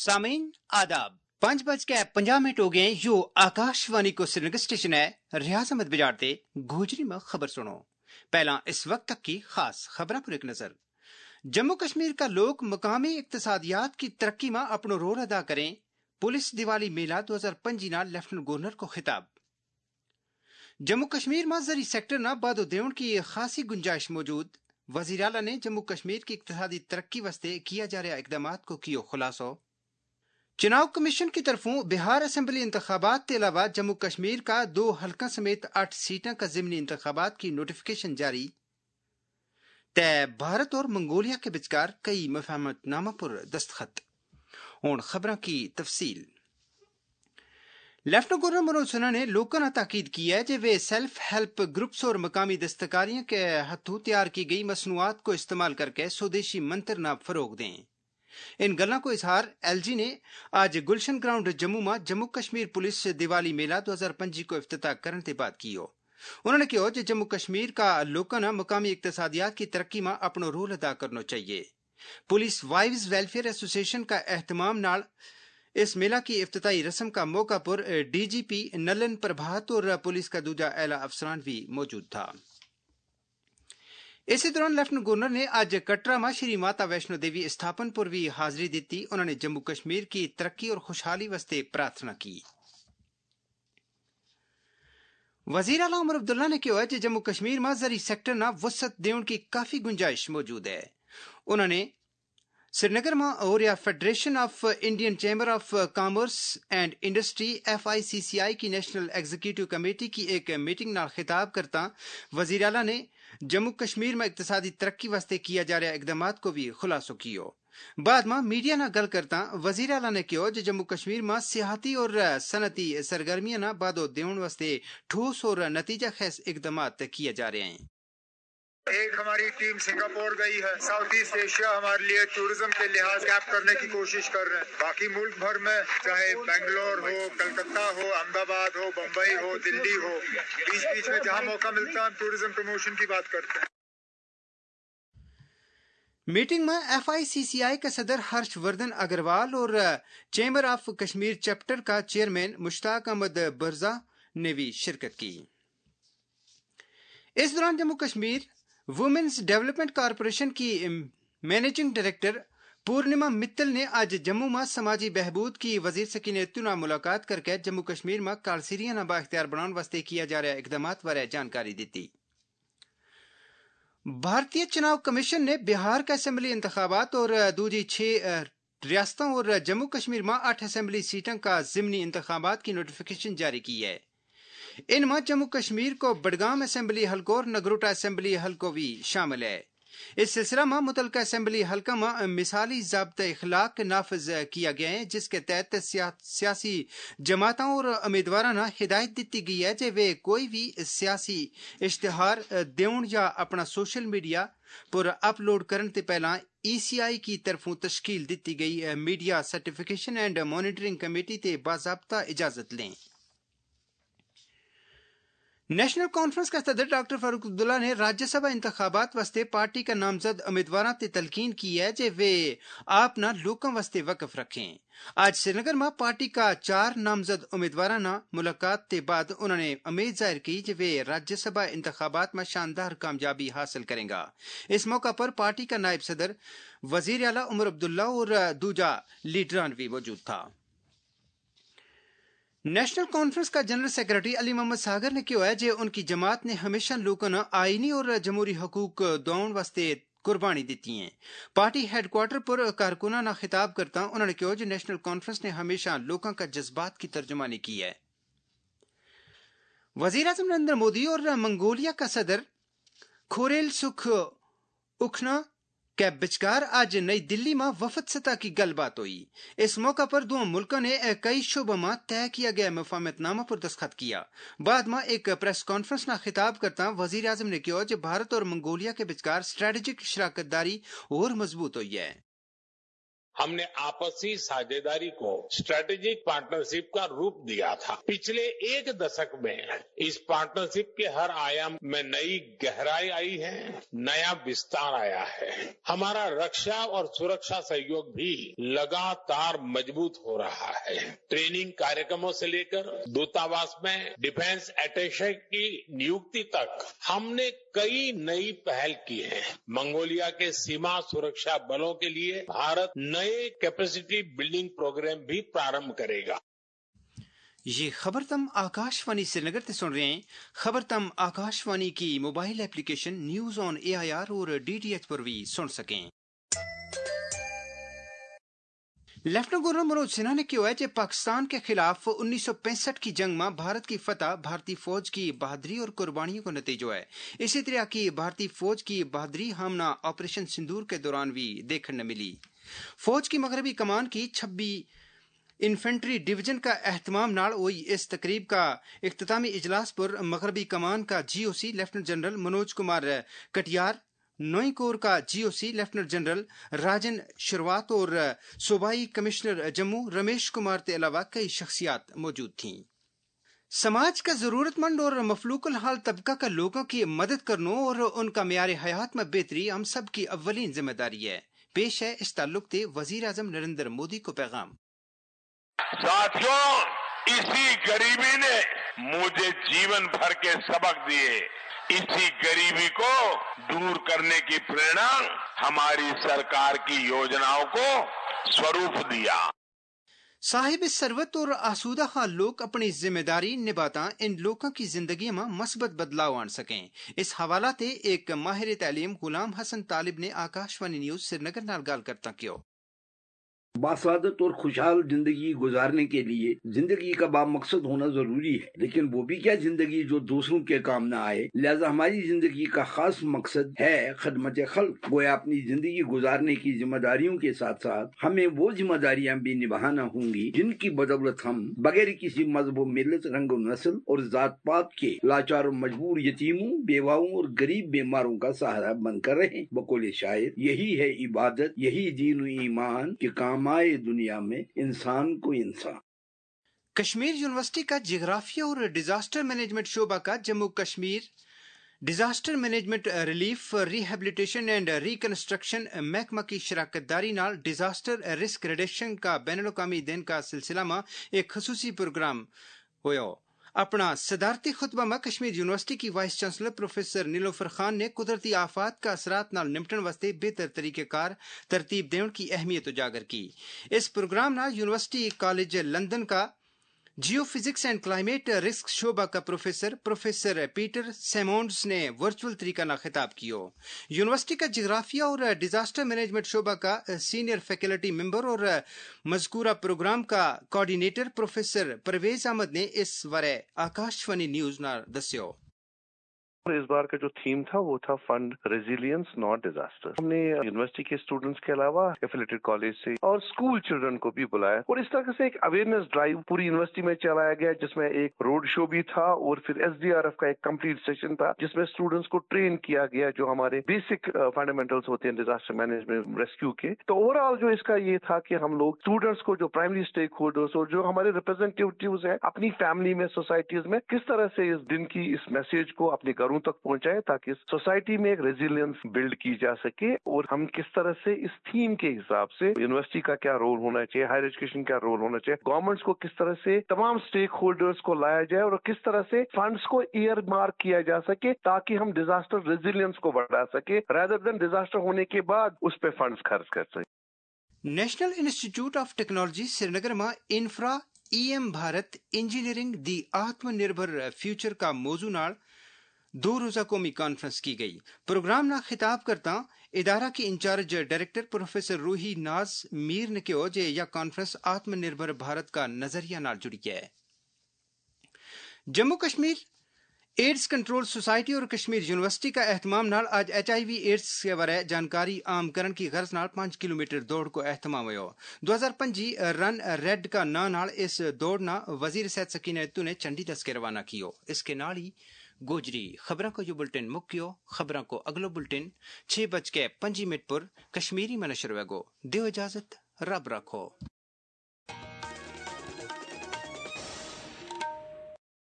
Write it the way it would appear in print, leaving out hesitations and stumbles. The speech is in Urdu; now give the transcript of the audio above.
सामीन आदाब 5:50 हो गए। यो आकाशवाणी को श्रीनगर स्टेशन है। रियाज अहमद बिजारते गोजरी में खबर सुनो। पहला इस वक्त तक की खास खबर पर एक नजर। जम्मू कश्मीर का लोग मकामी इक्तसादियात की तरक्की में अपनो रोल अदा करें। पुलिस दिवाली मेला 2025 ना लेफ्टिनेंट गवर्नर को खिताब। जम्मू कश्मीर में जरी सेक्टर ना बादो देवन की खासी गुंजाइश मौजूद। वजीर आला ने जम्मू कश्मीर की इक्तसादी तरक्की वास्ते किया जा रहा इकदाम को कियो खुलासो। चुनाव कमीशन की तरफों बिहार असेंबली इंतखाबात के अलावा जम्मू कश्मीर का 2 हल्का समेत 8 सीटों का ज़िमनी इंतखाबात की नोटिफिकेशन जारी। तय भारत और मंगोलिया के विचकार कई मफाहमतनामा पर दस्तखत। और खबरों की तफसील। लेफ्टिनेंट गवर्नर मनोज सिन्हा ने लोगों ने ताकीद की है कि वे सेल्फ हेल्प ग्रुप्स और मकामी दस्तकारियों के हाथों तैयार की गई मसनूआत को इस्तेमाल करके स्वदेशी मंत्र ना फरोग दें। इन गल्ला को इजहार एलजी ने आज गुलशन ग्राउंड जम्मू में जम्मू कश्मीर पुलिस दिवाली मेला 2025 को इफ्तिताह करने के बाद कियो। उन्होंने कहा कि जम्मू कश्मीर का लोगों ने मकामी इक्तसादियात की तरक्की में अपना रोल अदा करना चाहिए। पुलिस वाइव्स वेलफेयर एसोसिएशन का एहतमाम नाल इस मेला की इफ्तिताही रस्म का मौका पर डीजीपी नलन प्रभात और पुलिस का दूजा आला अफसरान भी मौजूद था। इसी दौरान लेफ्टिनेंट गवर्नर ने आज कटरा में श्री माता वैष्णो देवी स्थापन पर भी हाजिरी दी। उन्होंने जम्मू कश्मीर की तरक्की और खुशहाली वास्ते प्रार्थना की। वजीर आला उमर अब्दुल्ला ने कहा कि जम्मू कश्मीर में जरी सेक्टर ना वसत देवन की काफी गुंजाइश मौजूद है। उन्होंने श्रीनगर में और federation of Indian chamber of commerce and industry FICCI की नेशनल एग्जीक्यूटिव कमेटी की एक मीटिंग नाल खिताब करता वजीर आला ने जम्मू कश्मीर में इक्तसादी तरक्की वास्ते किया जा रहा इकदामात को भी खुलासो कियो। बाद में मीडिया ना गल करता वजीर आला ने कहा कि जम्मू कश्मीर में सियाहती और सनती सरगर्मियां ना बादो देवन वास्ते ठोस और नतीजा खेस इकदामात किए जा रहे हैं। एक हमारी टीम सिंगापुर गई है। साउथ ईस्ट एशिया हमारे लिए टूरिज्म के लिहाज कैप करने की कोशिश कर रहे हैं। बाकी मुल्क भर में चाहे बेंगलोर हो, कलकत्ता हो, अहमदाबाद हो, बम्बई हो, दिल्ली हो, बीच बीच में जहां मौका मिलता है हम टूरिज्म प्रमोशन की बात करते हैं। मीटिंग में FICCI के सदर हर्षवर्धन अग्रवाल और चैम्बर ऑफ कश्मीर चैप्टर का चेयरमैन मुश्ताक अहमद बरजा ने भी शिरकत की। इस दौरान Jammu Kashmir women's development corporation की मैनेजिंग डायरेक्टर पूर्णिमा मित्तल ने आज जम्मू में समाजी बहबूद की वजीर सकीनतु नाल मुलाकात करके जम्मू कश्मीर में कालसीरिया ना बाख्तियार बनाने वास्ते किया जा रहा इकदामात बारे जानकारी दी। भारतीय चुनाव कमीशन ने बिहार का असेंबली इंतखाबात और दूसरी 6 रियासतों और जम्मू कश्मीर में 8 असेंबली सीटों का ज़िमनी इंतखाबात की नोटिफिकेशन जारी की है। इनमें जम्मू कश्मीर को बडगाम असेंबली हलको और नगरोटा असेंबली हलको भी शामिल है। इस सिलसिला में मुतलका असेंबली हलका में मिसाली ज़ाब्ता इखलाक नाफिज किया गया है, जिसके तहत सियासी जमातों और उम्मीदवारों ने हिदायत दी गई है कि वे कोई भी सियासी इश्तिहार देवन या अपना सोशल मीडिया पर अपलोड करने से पहला ECI की तरफों तश्कील दी गई media certification and monitoring committee से बाज़ाब्ता इजाजत लें। नेशनल कॉन्फ्रेंस का सदर डॉक्टर फारूक अब्दुल्ला ने राज्यसभा इंतखाबात वास्ते पार्टी का नामजद उम्मीदवारों से तलकीन की है कि वे अपना लोगों वास्ते वक्फ रखें। आज श्रीनगर में पार्टी का 4 नामजद उम्मीदवारों ना मुलाकात के बाद उन्होंने उम्मीद जाहिर की कि वे राज्यसभा इंतखाबात में शानदार कामयाबी हासिल करेंगे। इस मौका पर पार्टी का नायब सदर वजीर आला उमर अब्दुल्ला और दूजा लीडरान भी मौजूद था। नेशनल कॉन्फ्रेंस का जनरल सेक्रेटरी अली मोहम्मद सागर ने कहा है कि उनकी जमात ने हमेशा लोगों ने आईनी और जमहूरी हकूक दोन वास्ते कुर्बानी दी है। पार्टी हेडक्वार्टर पर कारकुना ना खिताब करता उन्होंने कहा कि नेशनल कॉन्फ्रेंस ने हमेशा लोगों का जज्बात की तर्जुमानी की है। वजीर आज़म नरेंद्र मोदी और मंगोलिया का सदर खोरेल सुख उखना के विचकार आज नई दिल्ली में वफद सतह की गलबात हुई। इस मौका पर दो मुल्कों ने कई शोबों में तय किया गया मफाहमतनामा पर दस्तखत किया। बाद में एक प्रेस कॉन्फ्रेंस ना खिताब करता वजीर आज़म ने कहा कि भारत और मंगोलिया के विचकार स्ट्रेटेजिक शराकत दारी और मजबूत हुई है। ہم نے آپسی ساجھیداری کو اسٹریٹجک پارٹنرشپ کا روپ دیا تھا. پچھلے ایک دشک میں اس پارٹنرشپ کے ہر آیام میں نئی گہرائی آئی ہے, نیا وستار آیا ہے. ہمارا رکشا اور سرکشا سہیوگ بھی لگاتار مضبوط ہو رہا ہے. ٹریننگ کاریکرموں سے لے کر دوتاواس میں ڈیفینس اٹیشے کی نیوکتی تک ہم نے کئی نئی پہل کی ہیں. منگولیا کے سیما سرکشا بلوں کے لیے بھارت نئے کیپیسٹی بلڈنگ پروگرام بھی پرارمبھ کرے گا. یہ خبر تم آکاشوانی سری نگر سے سن رہے ہیں. خبر تم آکاشوانی کی mobile application news on AIR اور DTH پر بھی سن سکیں. لیفٹنٹ گورنر منوج سنہا نے کہا ہے کہ پاکستان کے خلاف 1965 کی جنگ میں بھارت کی فتح بھارتی فوج کی بہادری اور قربانیوں کا نتیجہ ہے. اسی طرح کی بھارتی فوج کی بہادری ہمنا آپریشن سندور کے دوران بھی دیکھنے ملی. فوج کی مغربی کمان کی 26 انفینٹری ڈویژن کا اہتمام نال ہوئی اس تقریب کا اختتامی اجلاس پر مغربی کمان کا GOC lieutenant general Manoj Kumar Katiyar, نوئیں کور کا GOC lieutenant general Rajan Sharawat اور صوبائی کمشنر جموں رمیش کمار کے علاوہ کئی شخصیات موجود تھیں. سماج کا ضرورت مند اور مفلوق الحال طبقہ کا لوگوں کی مدد کرنا اور ان کا معیار حیات میں بہتری ہم سب کی اولین ذمہ داری ہے. پیش ہے اس تعلق سے وزیر اعظم نریندر مودی کو پیغام. ساتھیوں، اسی غریبی نے مجھے جیون بھر کے سبق دیے. اسی غریبی کو دور کرنے کی پریرنا ہماری سرکار کی یوجناؤں کو سوروپ دیا. صاحب ثروت اور آسودہ خان لوگ اپنی ذمہ داری نبھاتا ان لوگوں کی زندگی میں مثبت بدلاؤ آن سکیں. اس حوالہ سے ایک ماہر تعلیم غلام حسن طالب نے آکاشوانی نیوز سری نگر نال گال کرتا کیوں. باسعادت اور خوشحال زندگی گزارنے کے لیے زندگی کا بامقصد ہونا ضروری ہے، لیکن وہ بھی کیا زندگی جو دوسروں کے کام نہ آئے. لہذا ہماری زندگی کا خاص مقصد ہے خدمت خلق. گویا اپنی زندگی گزارنے کی ذمہ داریوں کے ساتھ ساتھ ہمیں وہ ذمہ داریاں بھی نبھانا ہوں گی جن کی بدولت ہم بغیر کسی مذہب و ملت، رنگ و نسل اور ذات پات کے لاچار و مجبور یتیموں، بیواؤں اور غریب بیماروں کا سہارا بن کر رہیں. بقول شاعر، یہی ہے عبادت، یہی دین و ایمان کے کام آئے دنیا میں انسان کو انسان. کشمیر یونیورسٹی کا جغرافیہ اور ڈیزاسٹر مینجمنٹ شعبہ کا Jammu Kashmir disaster management relief rehabilitation and reconstruction محکمہ کی شراکت داری نال ڈیزاسٹر رسک ریڈکشن کا بین الاقوامی دن کا سلسلہ میں ایک خصوصی پروگرام ہوا. اپنا صدارتی خطبہ میں کشمیر یونیورسٹی کی vice chancellor professor Nilofer Khan نے قدرتی آفات کا اثرات نال نمٹن واسطے بہتر طریقہ کار ترتیب دینے کی اہمیت اجاگر کی. اس پروگرام نال یونیورسٹی کالج لندن کا geophysics and climate risk شعبہ کا پروفیسر پیٹر سیمونڈز نے ورچوئل طریقہ نہ خطاب کیا. یونیورسٹی کا جغرافیہ اور ڈیزاسٹر مینجمنٹ شعبہ کا سینئر فیکلٹی ممبر اور مذکورہ پروگرام کا کوآرڈینیٹر پروفیسر پرویز احمد نے اس بارے آکاشوانی نیوز نہ دسیو. اس بار کا جو تھیم تھا وہ تھا فنڈ ریزیلینس ناٹ ڈیزاسٹر. ہم نے یونیورسٹی کے اسٹوڈنٹس کے علاوہ ایفیلیٹڈ کالج سے اور اسکول چلڈرن کو بھی بلایا اور اس طرح سے ایک اویئرنیس ڈرائیو پوری یونیورسٹی میں چلایا گیا جس میں ایک روڈ شو بھی تھا اور پھر SDRF کا ایک کمپلیٹ سیشن تھا جس میں اسٹوڈنٹس کو ٹرین کیا گیا جو ہمارے بیسک فنڈامنٹلس ہوتے ہیں ڈیزاسٹر مینجمنٹ ریسکیو کے. تو اوور آل جو اس کا یہ تھا کہ ہم لوگ اسٹوڈنٹس کو جو پرائمری اسٹیک ہولڈرس اور جو ہمارے ریپرزینٹیوز ہیں اپنی فیملی میں، سوسائٹیز میں، کس طرح سے اس دن کی اس میسج کو اپنے گھروں تک پہنچائے تاکہ سوسائٹی میں ایک ریزیلینس بلڈ کی جا سکے. اور ہم کس طرح سے اس تھیم کے حساب سے یونیورسٹی کا کیا رول ہونا چاہیے، ہائر ایجوکیشن کیا رول ہونا چاہیے، گورنمنٹس کو کس طرح سے تمام اسٹیک ہولڈرز کو لایا جائے اور کس طرح سے فنڈس کو ایئر مارک کیا جا سکے تاکہ ہم ڈیزاسٹر ریزیلینس کو بڑھا سکے رادر دین ڈیزاسٹر ہونے کے بعد اس پہ فنڈس خرچ کر سکے. National institute of technology Srinagar میں infra EM Bharat engineering the Atmanirbhar future کا موضوع نال 2 روزہ قومی کانفرنس کی گئی. پروگرام نہ خطاب کرتا ادارہ کی in-charge director professor Roohi Naaz Mir نے کہا کہ یہ کانفرنس آتم نربھر بھارت کا نظریہ نال جڑی ہے. Jammu Kashmir AIDS control society اور کشمیر یونیورسٹی کا اہتمام نال آج HIV ایڈز کے بارے جانکاری عام کرن کی غرض نال 5 کلومیٹر دوڑ کو اہتمام ہوا. 2025 رن ریڈ کا نام نال اس دوڑ نہ وزیر صحت سکینہ اتو نے چنڈی دس کے روانہ کیو. اس کے نال ہی گوجری خبروں کو جو بلٹن مکیو خبروں کو اگلو بلٹن 6:05 پر کشمیری میں نشر ہوئے گو. دیو اجازت. رب رکھو۔